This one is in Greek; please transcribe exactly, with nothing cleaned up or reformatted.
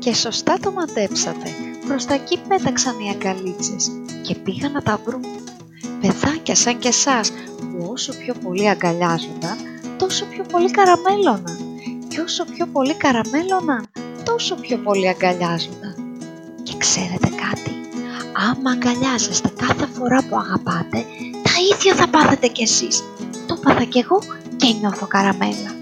Και σωστά το μαντέψατε, προς τα εκεί πέταξαν οι αγκαλίτσες και πήγαν να τα βρουν. Παιδάκια σαν και εσάς, που όσο πιο πολύ αγκαλιάζονταν, τόσο πιο πολύ καραμέλωναν. Και όσο πιο πολύ καραμέλωναν, τόσο πιο πολύ αγκαλιάζονταν. Και ξέρετε κάτι, άμα αγκαλιάζεστε κάθε φορά που αγαπάτε, τα ίδια θα πάθετε κι εσείς. Το πάθα κι εγώ και νιώθω καραμέλα.